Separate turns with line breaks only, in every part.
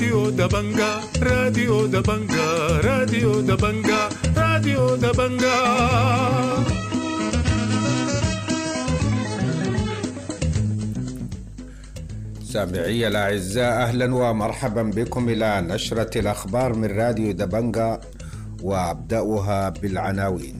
راديو دبنجا راديو دبنجا راديو دبنجا راديو دبنجا.
سامعي الأعزاء، أهلا ومرحبا بكم إلى نشرة الأخبار من راديو دبنجا، وأبدأها بالعناوين.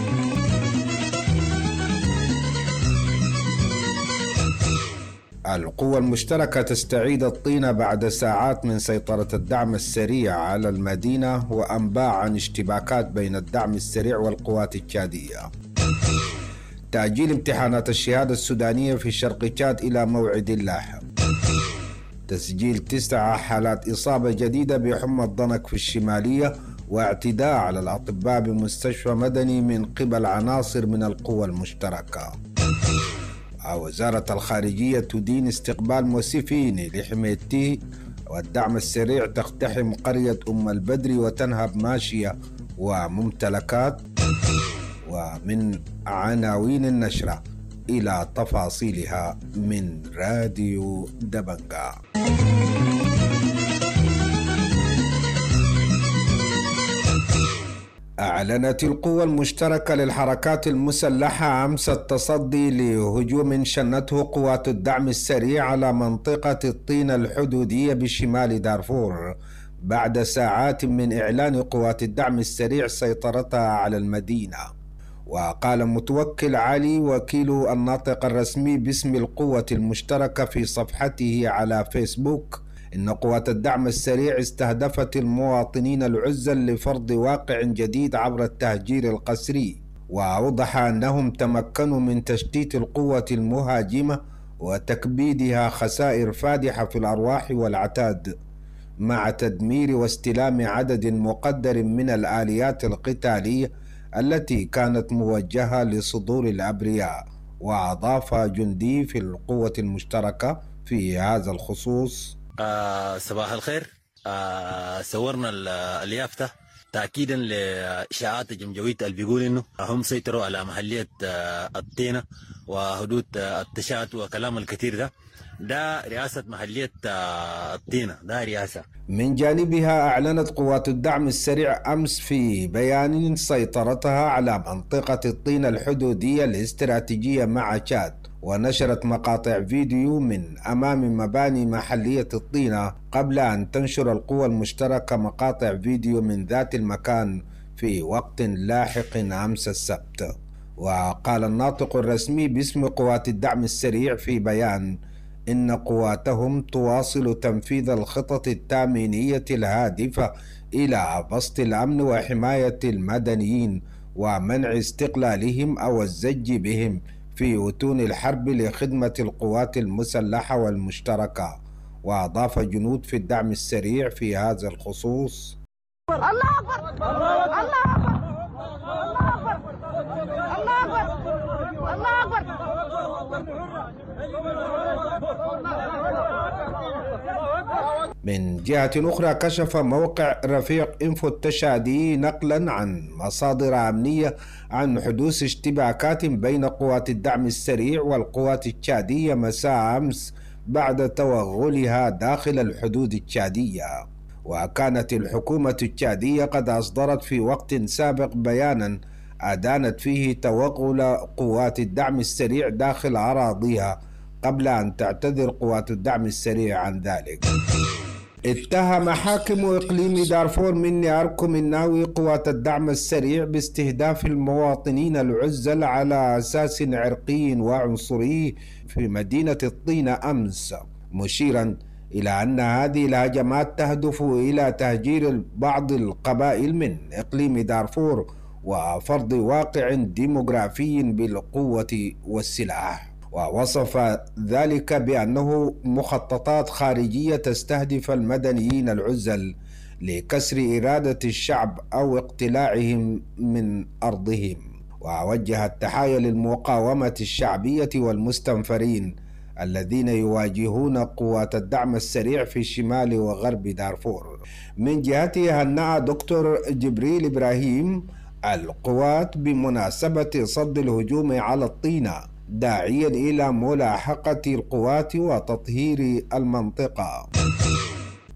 القوى المشتركة تستعيد الطينة بعد ساعات من سيطرة الدعم السريع على المدينة، وأنباء عن اشتباكات بين الدعم السريع والقوات التشادية. تأجيل امتحانات الشهادة السودانية في شرق تشاد إلى موعد لاحق. تسجيل 9 حالات إصابة جديدة بحمى الضنك في الشمالية، واعتداء على الأطباء بمستشفى مدني من قبل عناصر من القوى المشتركة. وزارة الخارجية تدين استقبال موسفين لحميتي، والدعم السريع تقتحم قرية أم البدر وتنهب ماشية وممتلكات. ومن عناوين النشرة إلى تفاصيلها من راديو دبنجا. أعلنت القوى المشتركة للحركات المسلحة أمس التصدي لهجوم شنته قوات الدعم السريع على منطقة الطينة الحدودية بشمال دارفور، بعد ساعات من إعلان قوات الدعم السريع سيطرتها على المدينة. وقال متوكل علي وكيل الناطق الرسمي باسم القوة المشتركة في صفحته على فيسبوك إن قوات الدعم السريع استهدفت المواطنين العزل لفرض واقع جديد عبر التهجير القسري، وأوضح أنهم تمكنوا من تشتيت القوة المهاجمة وتكبيدها خسائر فادحة في الأرواح والعتاد، مع تدمير واستلام عدد مقدر من الآليات القتالية التي كانت موجهة لصدور الأبرياء. وأضاف جندي في القوة المشتركة في هذا الخصوص:
صباح الخير. صورنا اليافطة تأكيدا لإشاعات جمجوية اللي بيقول إنه هم سيطروا على محلية الطينة وحدود التشات وكلام الكثير ده رئاسة محلية الطينة، ده رئاسة.
من جانبها أعلنت قوات الدعم السريع أمس في بيان سيطرتها على منطقة الطينة الحدودية الاستراتيجية مع تشاد، ونشرت مقاطع فيديو من أمام مباني محلية الطينة، قبل أن تنشر القوى المشتركة مقاطع فيديو من ذات المكان في وقت لاحق أمس السبت. وقال الناطق الرسمي باسم قوات الدعم السريع في بيان إن قواتهم تواصل تنفيذ الخطط التامينية الهادفة إلى بسط الأمن وحماية المدنيين ومنع استقلالهم أو الزج بهم في أتون الحرب لخدمة القوات المسلحة والمشتركة. وأضاف جنود في الدعم السريع في هذا الخصوص:
الله أكبر الله أكبر الله أكبر الله أكبر الله أكبر.
من جهة أخرى، كشف موقع رفيق إنفو التشادي نقلا عن مصادر أمنية عن حدوث اشتباكات بين قوات الدعم السريع والقوات التشادية مساء أمس بعد توغلها داخل الحدود التشادية. وكانت الحكومة التشادية قد أصدرت في وقت سابق بيانا أدانت فيه توغل قوات الدعم السريع داخل أراضيها، قبل أن تعتذر قوات الدعم السريع عن ذلك. اتهم حاكم إقليم دارفور مني أركو مناوي قوات الدعم السريع باستهداف المواطنين العزل على أساس عرقي وعنصري في مدينة الطينة أمس، مشيرا إلى أن هذه الهجمات تهدف إلى تهجير بعض القبائل من إقليم دارفور وفرض واقع ديموغرافي بالقوة والسلاح. ووصف ذلك بأنه مخططات خارجية تستهدف المدنيين العزل لكسر إرادة الشعب أو اقتلاعهم من أرضهم. ووجه التحايا للمقاومة الشعبية والمستنفرين الذين يواجهون قوات الدعم السريع في شمال وغرب دارفور. من جهته هنأ دكتور جبريل إبراهيم القوات بمناسبة صد الهجوم على الطينة، داعيا إلى ملاحقة القوات وتطهير المنطقة.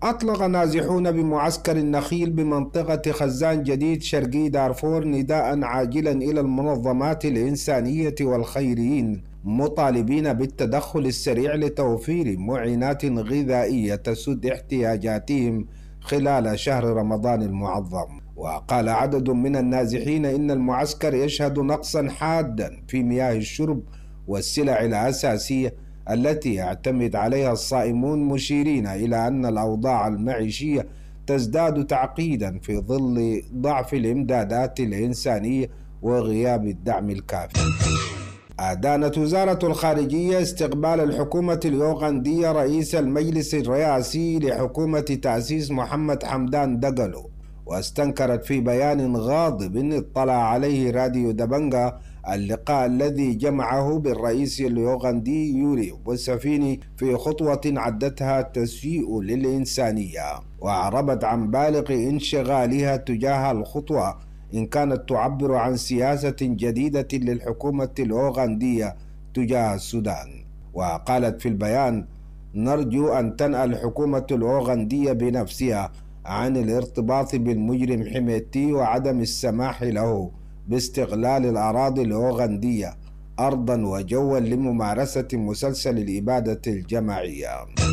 أطلق نازحون بمعسكر النخيل بمنطقة خزان جديد شرقي دارفور نداء عاجلا إلى المنظمات الإنسانية والخيريين، مطالبين بالتدخل السريع لتوفير معينات غذائية تسد احتياجاتهم خلال شهر رمضان المعظم. وقال عدد من النازحين إن المعسكر يشهد نقصا حادا في مياه الشرب والسلع الأساسية التي يعتمد عليها الصائمون، مشيرين إلى أن الأوضاع المعيشية تزداد تعقيدا في ظل ضعف الإمدادات الإنسانية وغياب الدعم الكافي. أدانت وزارة الخارجية استقبال الحكومة اليوغندية رئيس المجلس الرئاسي لحكومة تأسيس محمد حمدان دقلو، واستنكرت في بيان غاضب اطلع عليه راديو دبنجا اللقاء الذي جمعه بالرئيس اليوغندي يوري موسيفيني في خطوة عدتها تسيء للإنسانية، وأعربت عن بالغ انشغالها تجاه الخطوة إن كانت تعبر عن سياسة جديدة للحكومة اليوغندية تجاه السودان. وقالت في البيان: نرجو أن تنأى الحكومة اليوغندية بنفسها عن الارتباط بالمجرم حميتي وعدم السماح له باستغلال الأراضي اليوغندية أرضا وجوا لممارسة مسلسل الإبادة الجماعية.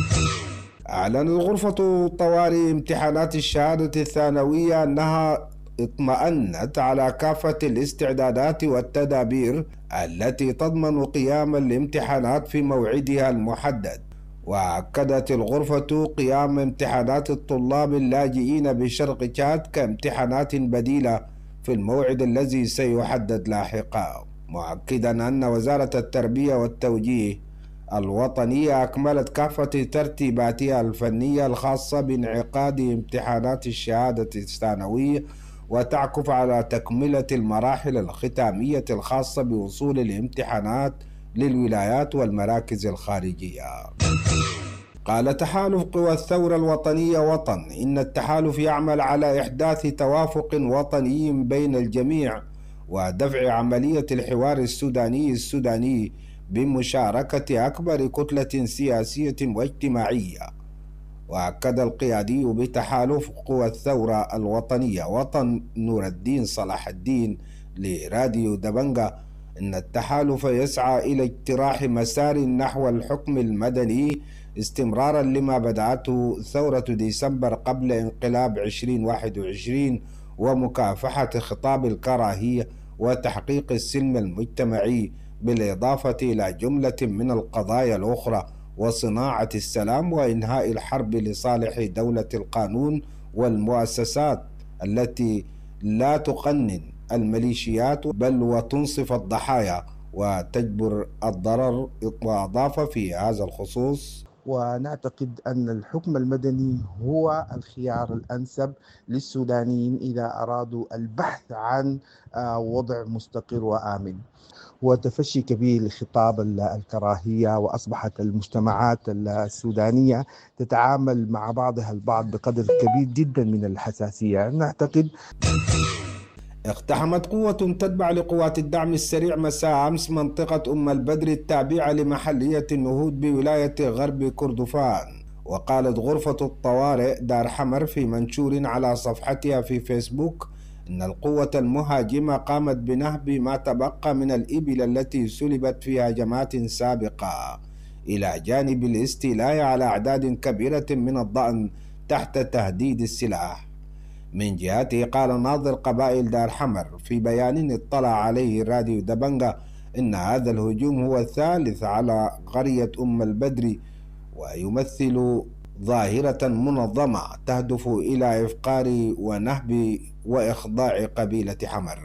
أعلنت غرفة طوارئ امتحانات الشهادة الثانوية أنها اطمأنت على كافة الاستعدادات والتدابير التي تضمن قيام الامتحانات في موعدها المحدد. وأكدت الغرفة قيام امتحانات الطلاب اللاجئين بشرق تشاد كامتحانات بديلة في الموعد الذي سيحدد لاحقا، مؤكدا أن وزارة التربية والتوجيه الوطنية أكملت كافة ترتيباتها الفنية الخاصة بانعقاد امتحانات الشهادة الثانوية، وتعكف على تكملة المراحل الختامية الخاصة بوصول الامتحانات للولايات والمراكز الخارجية. قال تحالف قوى الثورة الوطنية وطن إن التحالف يعمل على إحداث توافق وطني بين الجميع ودفع عملية الحوار السوداني بمشاركة أكبر كتلة سياسية واجتماعية. وأكد القيادي بتحالف قوى الثورة الوطنية وطن نور الدين صلاح الدين لراديو دبنجا إن التحالف يسعى إلى اجتراح مسار نحو الحكم المدني استمرارا لما بدأته ثورة ديسمبر قبل انقلاب 2021 ومكافحة خطاب الكراهية وتحقيق السلم المجتمعي، بالإضافة إلى جملة من القضايا الأخرى وصناعة السلام وإنهاء الحرب لصالح دولة القانون والمؤسسات التي لا تقنن الميليشيات بل وتنصف الضحايا وتجبر الضرر. وأضاف في هذا الخصوص:
ونعتقد أن الحكم المدني هو الخيار الأنسب للسودانيين إذا أرادوا البحث عن وضع مستقر وآمن. وتفشي كبير لخطاب الكراهية، وأصبحت المجتمعات السودانية تتعامل مع بعضها البعض بقدر كبير جدا من الحساسية. نعتقد.
اقتحمت قوة تتبع لقوات الدعم السريع مساء أمس منطقة أم البدر التابعة لمحلية النهود بولاية غرب كردفان. وقالت غرفة الطوارئ دار حمر في منشور على صفحتها في فيسبوك إن القوة المهاجمة قامت بنهب ما تبقى من الإبل التي سلبت في هجمات سابقة، إلى جانب الاستيلاء على أعداد كبيرة من الضأن تحت تهديد السلاح. من جهته قال ناظر قبائل دار حمر في بيان اطلع عليه راديو دبنجا إن هذا الهجوم هو الثالث على قرية أم البدر، ويمثل ظاهرة منظمة تهدف إلى إفقار ونهب وإخضاع قبيلة حمر.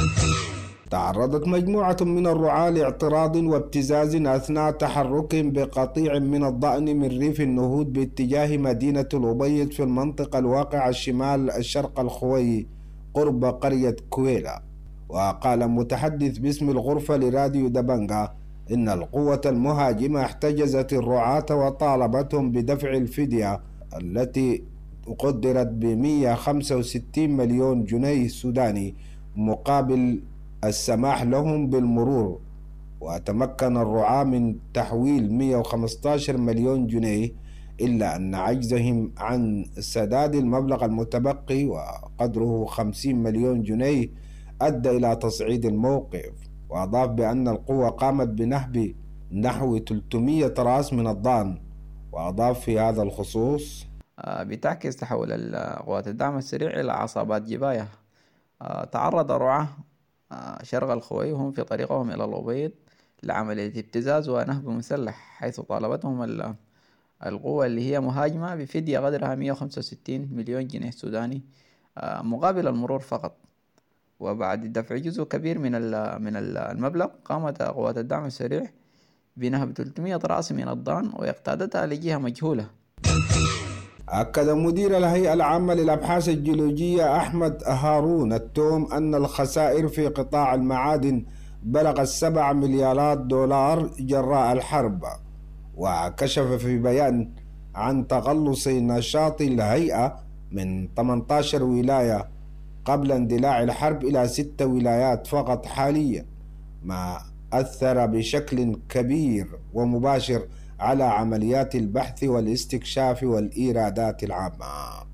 تعرضت مجموعة من الرعاة لاعتراض وابتزاز أثناء تحركهم بقطيع من الضأن من ريف النهود باتجاه مدينة الأبيض في المنطقة الواقعة شمال الشرق الخوي قرب قرية كويلا. وقال متحدث باسم الغرفة لراديو دبنجا إن القوة المهاجمة احتجزت الرعاة وطالبتهم بدفع الفدية التي قدرت ب165 مليون جنيه سوداني مقابل السماح لهم بالمرور. وتمكن الرعاة من تحويل 115 مليون جنيه إلا أن عجزهم عن سداد المبلغ المتبقي وقدره 50 مليون جنيه أدى إلى تصعيد الموقف. وأضاف بأن القوة قامت بنهب نحو 300 رأس من الضان. وأضاف في هذا الخصوص:
بتعكس تحول قوات الدعم السريع إلى عصابات جباية. تعرض رعاة شرق الخوي وهم في طريقهم إلى الأبيض لعملية ابتزاز ونهب مسلح، حيث طالبتهم القوة اللي هي مهاجمة بفدية قدرها 165 مليون جنيه سوداني مقابل المرور فقط. وبعد دفع جزء كبير من المبلغ، قامت قوات الدعم السريع بنهب 300 رأس من الضان واقتادتها لجهة مجهولة.
أكد مدير الهيئة العامة للأبحاث الجيولوجية أحمد هارون التوم أن الخسائر في قطاع المعادن بلغت 7 مليارات دولار جراء الحرب. وكشف في بيان عن تقلص نشاط الهيئة من 18 ولاية قبل اندلاع الحرب إلى 6 ولايات فقط حاليا، ما أثر بشكل كبير ومباشر على عمليات البحث والاستكشاف والإيرادات العامة.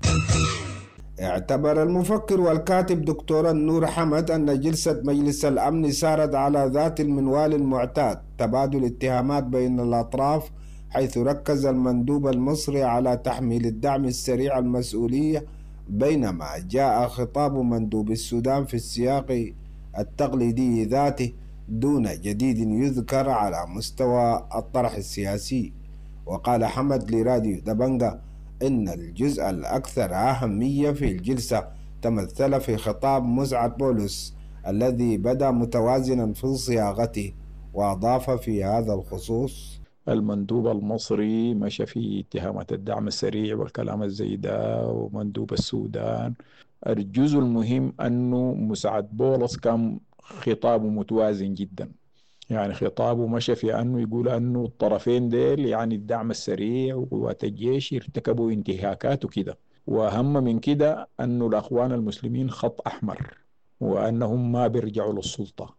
اعتبر المفكر والكاتب دكتور نور حمد أن جلسة مجلس الأمن سارت على ذات المنوال المعتاد، تبادل اتهامات بين الأطراف، حيث ركز المندوب المصري على تحميل الدعم السريع المسؤولية، بينما جاء خطاب مندوب السودان في السياق التقليدي ذاته دون جديد يذكر على مستوى الطرح السياسي. وقال حمد لراديو دبنجا إن الجزء الأكثر أهمية في الجلسة تمثل في خطاب مسعد بولس الذي بدا متوازنا في صياغته. وأضاف في هذا الخصوص:
المندوب المصري مشى في اتهامات الدعم السريع والكلام الزي ده، ومندوب السودان الجزء المهم أنه مسعد بولس كان خطابه متوازن جدا. يعني خطابه مشى في أنه يقول أنه الطرفين ديل، يعني الدعم السريع وقوات الجيش، ارتكبوا انتهاكات وكده، وأهم من كده أنه الأخوان المسلمين خط أحمر وأنهم ما بيرجعوا للسلطة.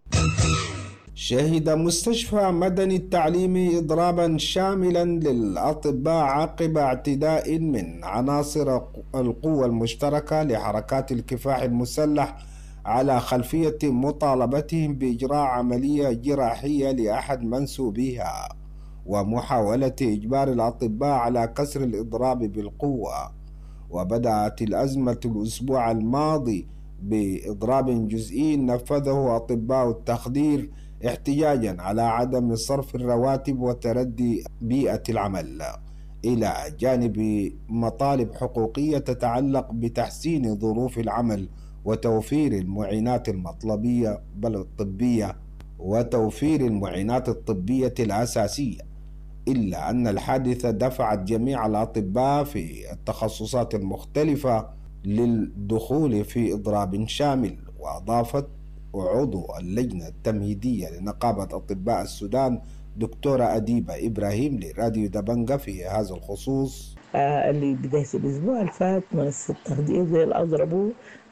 شهد مستشفى مدني التعليمي إضرابا شاملا للأطباء عقب اعتداء من عناصر القوة المشتركة لحركات الكفاح المسلح على خلفية مطالبتهم بإجراء عملية جراحية لأحد منسوبيها، ومحاولة إجبار الأطباء على كسر الإضراب بالقوة. وبدأت الأزمة الأسبوع الماضي بإضراب جزئي نفذه أطباء التخدير احتجاجا على عدم صرف الرواتب وتردي بيئة العمل، إلى جانب مطالب حقوقية تتعلق بتحسين ظروف العمل وتوفير المعينات المطلبية بل الطبية وتوفير المعينات الطبية الأساسية. إلا أن الحادثة دفعت جميع الأطباء في التخصصات المختلفة للدخول في إضراب شامل. وأضافت عضو اللجنة التمهيدية لنقابة أطباء السودان دكتورة أديبة إبراهيم لراديو دبنجا في هذا الخصوص:
اللي بداية الأسبوع اللي فات مؤسسة التخدير زي اللي أضربوا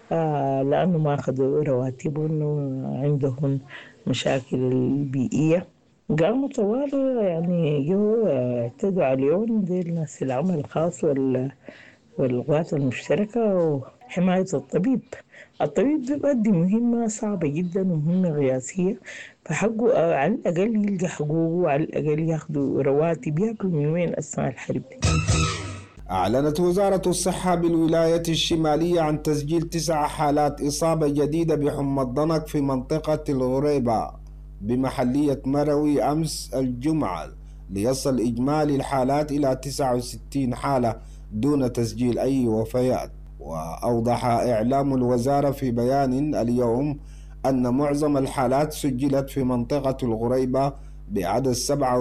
لأنه ما أخذوا رواتب وإنه عندهم مشاكل البيئية، قاموا طوال يعني جو اعتدوا عليهم زي الناس العمل الخاص والقوات المشتركة وحماية الطبيب بيؤدي مهمة صعبة جدا ومهمة قياسية، فحقه على الأقل يلقى حقوقه وعلى الأقل ياخدوا رواتب. ياكلوا من وين أثناء الحرب؟
أعلنت وزارة الصحة بالولاية الشمالية عن تسجيل 9 حالات إصابة جديدة بحمى الضنك في منطقة الغريبة بمحلية مروي أمس الجمعة، ليصل إجمالي الحالات إلى 69 حالة دون تسجيل أي وفيات. وأوضح إعلام الوزارة في بيان اليوم أن معظم الحالات سجلت في منطقة الغريبة بعدد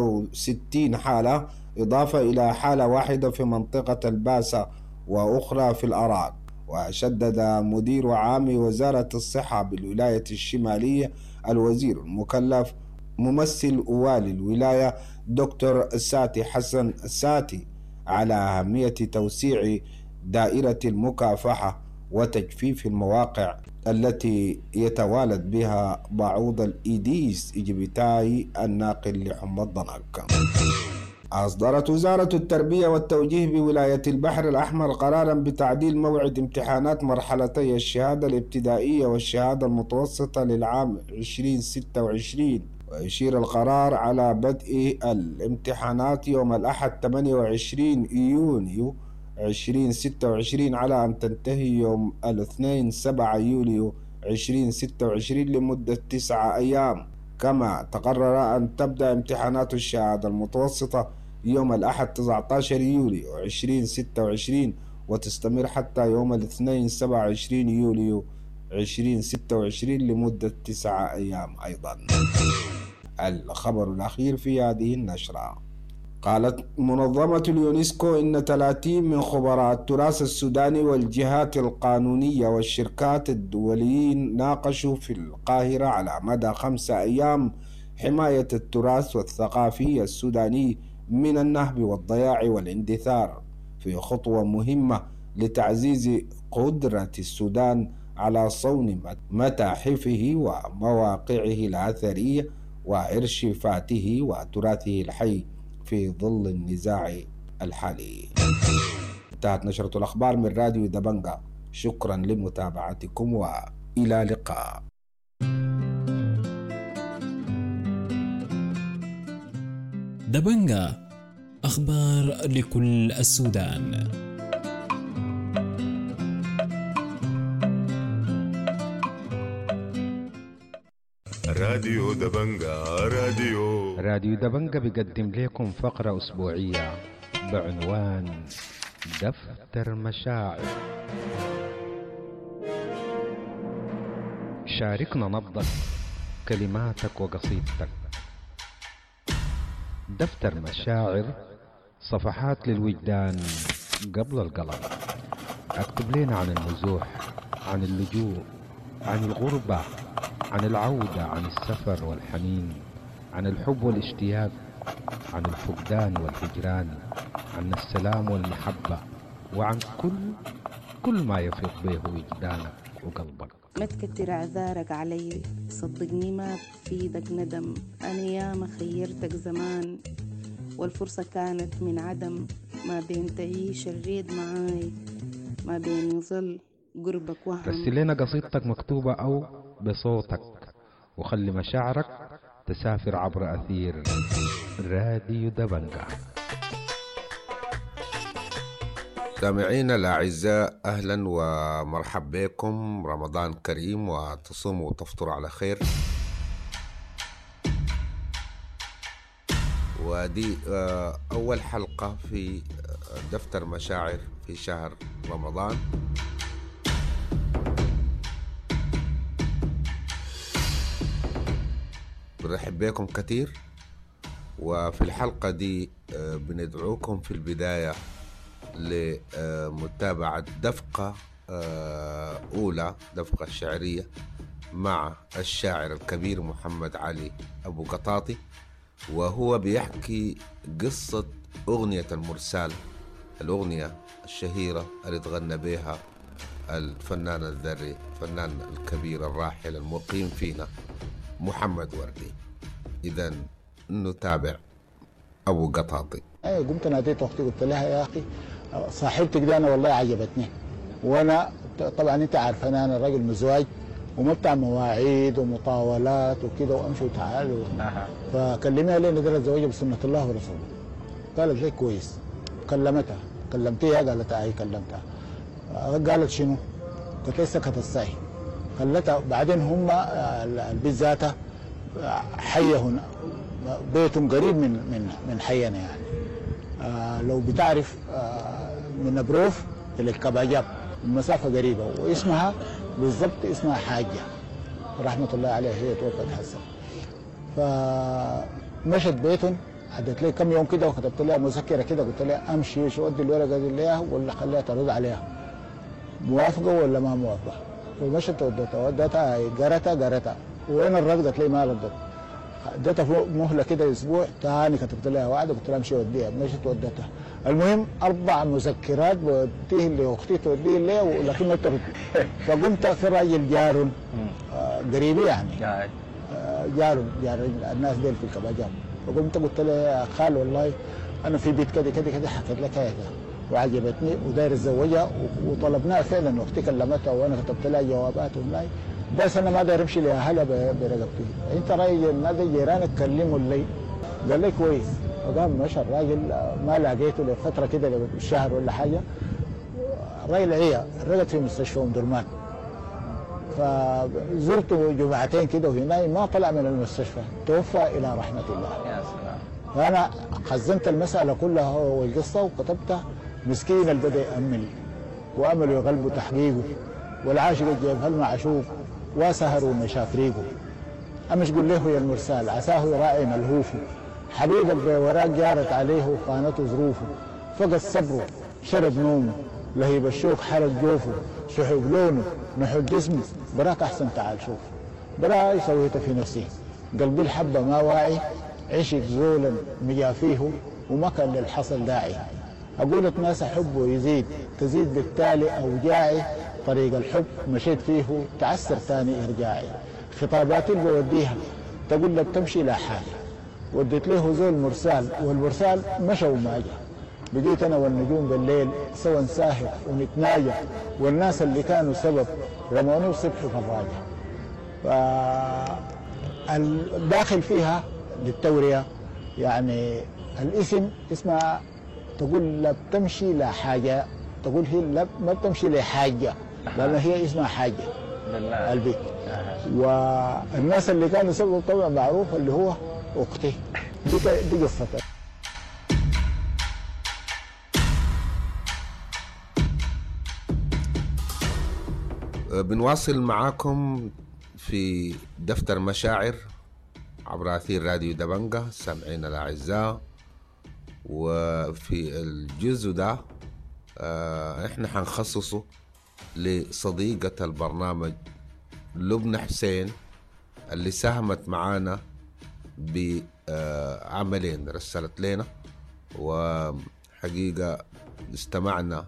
67 حالة، إضافة إلى حالة واحدة في منطقة الباسة وأخرى في الأراك. وشدد مدير عام وزارة الصحة بالولاية الشمالية الوزير المكلف ممثل والي الولاية دكتور ساتي حسن ساتي على أهمية توسيع دائرة المكافحة وتجفيف المواقع التي يتوالد بها بعوض الإيديس إجبتاي الناقل لحمى الضنك. أصدرت وزارة التربية والتوجيه بولاية البحر الأحمر قراراً بتعديل موعد امتحانات مرحلتي الشهادة الابتدائية والشهادة المتوسطة للعام 2026، ويشير القرار على بدء الامتحانات يوم الأحد 28 يونيو 2026 على أن تنتهي يوم الاثنين 7 يوليو 2026 لمدة 9 أيام. كما تقرر أن تبدأ امتحانات الشهادة المتوسطة يوم الأحد 19 يوليو 2026 وتستمر حتى يوم الاثنين 27 يوليو 2026 لمدة 9 أيام أيضا. الخبر الأخير في هذه النشرة: قالت منظمة اليونسكو إن 30 من خبراء التراث السوداني والجهات القانونية والشركات الدوليين ناقشوا في القاهرة على مدى 5 أيام حماية التراث والثقافي السوداني من النهب والضياع والاندثار، في خطوة مهمة لتعزيز قدرة السودان على صون متاحفه ومواقعه الأثرية وإرشيفاته وتراثه الحي في ظل النزاع الحالي. انتهت نشرة الأخبار من راديو دبنجا، شكرا لمتابعتكم وإلى اللقاء.
دبنجا، أخبار لكل السودان.
راديو دبنجا.
راديو دبنجا بيقدم لكم فقرة أسبوعية بعنوان دفتر مشاعر. شاركنا نبضك، كلماتك وقصيدتك. دفتر مشاعر، صفحات للوجدان قبل القلم. اكتب لنا عن النزوح، عن اللجوء، عن الغربة، عن العودة، عن السفر والحنين، عن الحب والاشتياق، عن الفقدان والهجران، عن السلام والمحبة، وعن كل ما يفيض به وجدانك وقلبك.
ما تكتر اعذارك علي، صدقني ما بفيدك ندم. انا ياما خيرتك زمان والفرصة كانت من عدم، ما بين تعيش الريد معاي، ما بين يظل قربك وهم.
رسل لنا قصيدتك مكتوبة أو بصوتك، وخلي مشاعرك تسافر عبر أثير راديو دبنجا. سامعينا الأعزاء، أهلا ومرحبا بكم. رمضان كريم وتصوموا وتفطروا على خير. ودي أول حلقة في دفتر مشاعر في شهر رمضان. برحب بكم كتير. وفي الحلقة دي بندعوكم في البداية لمتابعة دفقة أولى، دفقة شعرية مع الشاعر الكبير محمد علي أبو قطاطي، وهو بيحكي قصة أغنية المرسال، الأغنية الشهيرة اللي تغنى بها الفنان الذري، الفنان الكبير الراحل المقيم فينا محمد وردي. إذن نتابع أبو قطاطي.
قمت ناديت أختي قلت لها يا أخي صاحبتك دي أنا والله عجبتني، وأنا طبعا أنت عارف أنا راجل مزواج وما بتاع مواعيد ومطاولات وكده وأمشي وتعال فكلميها ليه نقدر الزواج بسنة الله ورسوله. قالت لي كويس. كلمتيها قالت أي كلمتها. قالت شنو؟ قلت لي سكت الصحي. خلتها بعدين هم البيت ذاته حي هنا، بيتهم قريب من حينا يعني. لو بتعرف من نبروف للكباجاب المسافة قريبة، واسمها بالضبط اسمها حاجة رحمة الله عليها، هي توفت حسن. فمشت بيتهم، عدت لي كم يوم كده وكتبت لها مذكرة كده، قلت لها امشي شو ودي الورقة دي ليها ولا خليها ترد عليها موافقة ولا ما موافقة. ومشت ودتها قرتها وين الرد؟ قالت لي ما ردت. اديتها فوق مهله كده اسبوع ثاني، كتبت لها وعد قلت لها امشي وديها. مشيت وديتها. المهم 4 مذكرات بوديه لاختي توديه لي ولكن ما ترد. فقمت في راجل جار قريبي يعني جار الناس ديل في الكباجات. فقمت قلت له يا خال والله انا في بيت كده كده كده حكيت لك هيك وعجبتني وداير اتزوجها وطلبناها فعلا، واختي كلمتها وانا كتبت لها جوابات وملاي، بس انا ما داير امشي لاهلها برقبتي. انت راجل نادي جيرانك كلمه الليل، قال لي كويس، وقام مشى الراجل. ما لقيته لفتره كده شهر ولا حاجه، الراجل عيا رقد في مستشفى ام درمان، فزرته جمعتين كده وهنا ما طلع من المستشفى، توفى الى رحمه الله.
يا سلام.
فانا خزنت المساله كلها والقصه وكتبتها. مسكين اللي بدا يامل وامله يغلبوا تحقيقه، والعاشق جابها المعشوق وسهروا مشافريقه. امش قل له يا المرسال عساه يراعي ملهوفه، حبيب البيوراق جارت عليه وخانته ظروفه، فقد صبره شرب نومه، لهيب الشوق حرق جوفه، سحب لونه نحب جسمه، براك احسن تعال شوف، براي سويته في نفسي، قلبي الحبه ما واعي، عشق زولا مجافيه وما كان للحصل داعي، اقول اتناس حبه يزيد تزيد بالتالي اوجاعي، طريق الحب مشيت فيه تعسر ثاني ارجاعي، خطاباتي اللي بوديها تقول لك تمشي لا حاجه، وديت له زول مرسال والمرسال مشى وما جاء، بقيت انا والنجوم بالليل سوا نساهر ونتناجى، والناس اللي كانوا سبب رموني وصبحوا في الراجع. فالداخل فيها للتوريه يعني الاسم اسمها تقول لا بتمشي لا حاجه، تقول هي لا ما بتمشي لحاجه، لان هي اسمها حاجه البيت. والناس اللي كانوا سبب طبعا معروف اللي هو اختي، دي قصتها.
بنواصل معاكم في دفتر مشاعر عبر أثير راديو دبنجة سامعين الأعزاء. وفي الجزء ده احنا حنخصصه لصديقة البرنامج لبنى حسين اللي ساهمت معانا بعملين رسلت لنا، وحقيقة استمعنا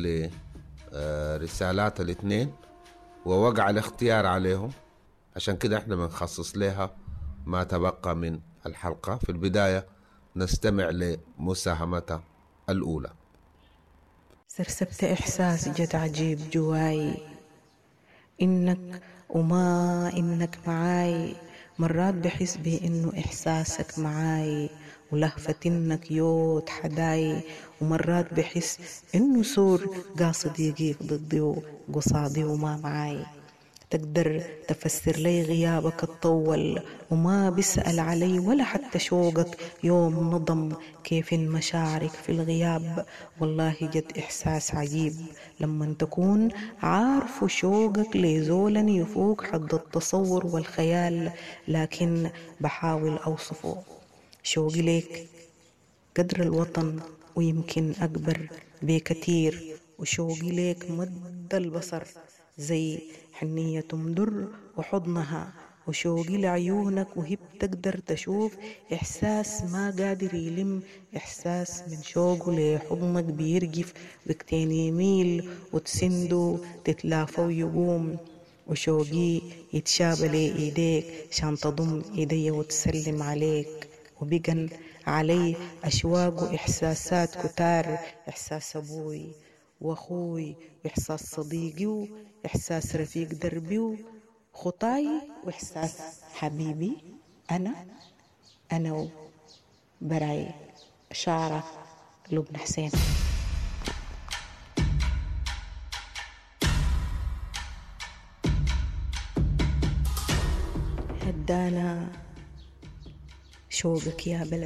لرسالات الاثنين ووقع الاختيار عليهم، عشان كده احنا بنخصص لها ما تبقى من الحلقة. في البداية نستمع لمساهمتها الأولى.
سرسبت إحساس جد عجيب جواي، إنك وما إنك معاي، مرات بحس بإنه إحساسك معاي، ولهفة إنك يوت حداي، ومرات بحس إنه سور قاصد يجيك ضدي وقصادي وما معاي. تقدر تفسر لي غيابك الطول وما بسأل علي ولا حتى شوقك يوم نضم كيف مشاعرك في الغياب. والله جد إحساس عجيب لما تكون عارف شوقك لزولا يفوق حد التصور والخيال، لكن بحاول أوصفه. شوقي ليك قدر الوطن ويمكن أكبر بكتير، وشوقي ليك مد البصر زي حنية مدر وحضنها، وشوقي لعيونك وهي بتقدر تشوف إحساس ما قادر يلم، إحساس من شوقه لحضنك بيرجف وقتين يميل وتسنده تتلافى ويقوم، وشوقي يتشابه لإيديك شان تضم إيدي وتسلم عليك، وبقن علي أشواق وإحساسات كتار، إحساس أبوي وأخوي وإحساس صديقي وإحساس رفيق دربي وخطاي وإحساس حبيبي أنا وبراي. شعرة لبنى حسين. هدانا شوقك يا بلد،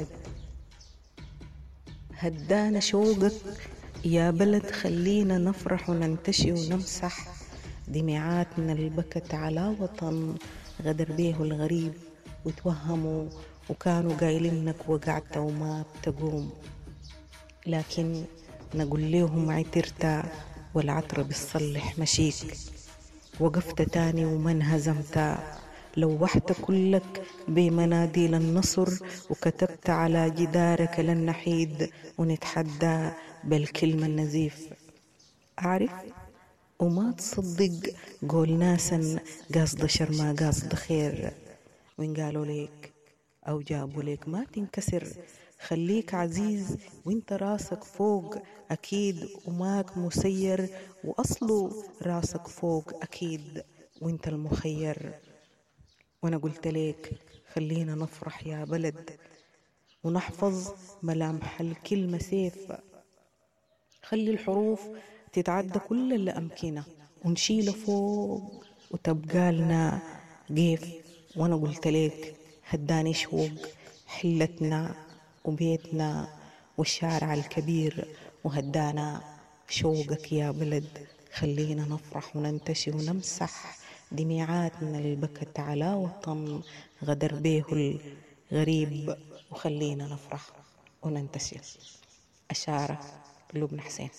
هدانا شوقك يا بلد، خلينا نفرح وننتشي ونمسح دمعاتنا البكت على وطن غدر بيه الغريب، وتوهموا وكانوا قايلينك وقعت وما بتقوم، لكن نقول لهم عترتا والعطر بتصلح مشيك، وقفت تاني وما انهزمتا، لوحت كلك بمناديل النصر، وكتبت على جدارك لن نحيد ونتحدى بالكلمة النزيف. أعرف وما تصدق قول ناسا قاصد شر ما قاصد خير، وإن قالوا ليك أو جابوا ليك ما تنكسر، خليك عزيز وانت راسك فوق أكيد وماك مسير، وأصله راسك فوق أكيد وانت المخير. وانا قلت لك خلينا نفرح يا بلد ونحفظ ملامح الكلمة سيف، خلي الحروف تتعدى كل الأمكنة ونشيله فوق وتبقى لنا قيف. وانا قلت لك هداني شوق حلتنا وبيتنا والشارع الكبير، وهدانا شوقك يا بلد. خلينا نفرح وننتشي ونمسح دميعاتنا اللي بكت على وطن غدر بيه الغريب، وخلينا نفرح وننتشي. الشاعرة لبنى حسين.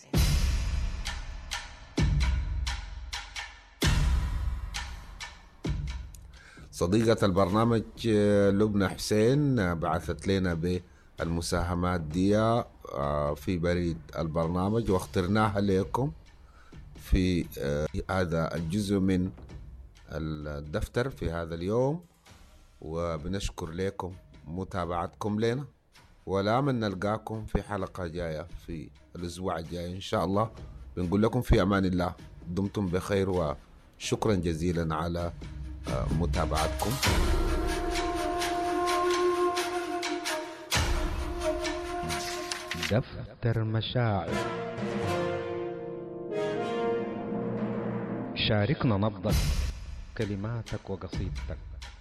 صديقة البرنامج لبنى حسين بعثت لنا بالمساهمات دي في بريد البرنامج، واخترناها لكم في هذا الجزء من الدفتر في هذا اليوم، وبنشكر لكم متابعتكم لنا، ولا من نلقاكم في حلقة جاية في الأسبوع الجاي إن شاء الله. بنقول لكم في أمان الله، دمتم بخير، وشكرا جزيلا على متابعتكم.
دفتر مشاعر، شاركنا نبضك، كلماتك وقصيدتك.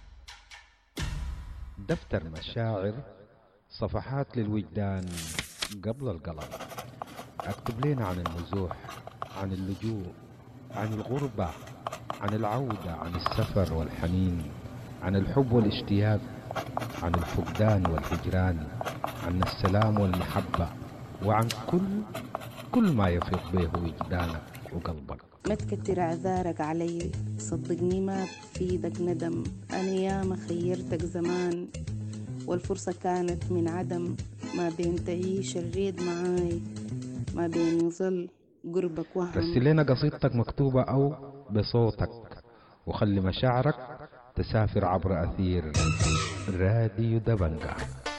دفتر مشاعر، صفحات للوجدان قبل القلم. اكتب لنا عن النزوح، عن اللجوء، عن الغربة، عن العودة، عن السفر والحنين، عن الحب والاشتياق، عن الفقدان والهجران، عن السلام والمحبة، وعن كل ما يفيض به وجدانك وقلبك.
ما تكتر اعذارك علي، صدقني ما بفيدك ندم. انا ياما خيرتك زمان والفرصة كانت من عدم، ما بين تعيش الريد معاي ما بين يظل قربك وهم.
رسل لنا قصيدتك مكتوبة أو بصوتك، وخلي مشاعرك تسافر عبر أثير راديو دبنجة،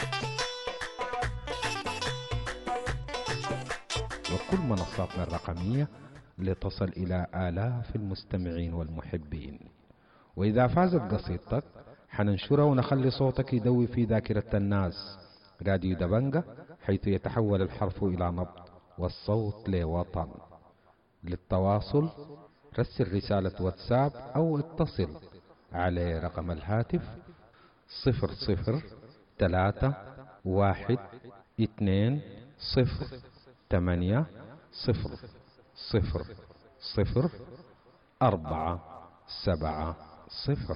وكل منصاتنا الرقمية لتصل إلى آلاف المستمعين والمحبين. وإذا فازت قصيدتك حننشرها ونخلي صوتك يدوي في ذاكرة الناس. راديو دبنجة، حيث يتحول الحرف إلى نبض والصوت لوطن. للتواصل رسل رسالة واتساب أو اتصل على رقم الهاتف 0031200470.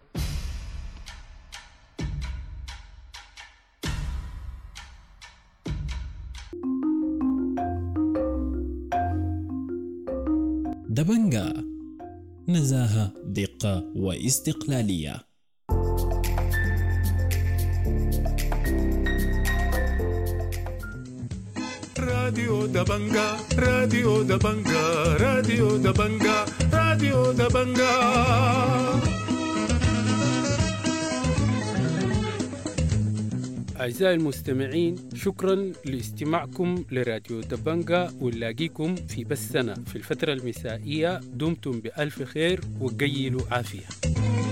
دبنجة، نزاهة، دقة واستقلالية.
راديو دبنجة، راديو دبنجة، راديو دبنجة، راديو دبنجة.
أعزائي المستمعين، شكرا لاستماعكم لراديو دبنجة، ونلاقيكم في بثنا في الفترة المسائية. دمتم بألف خير وقيلوا عافية.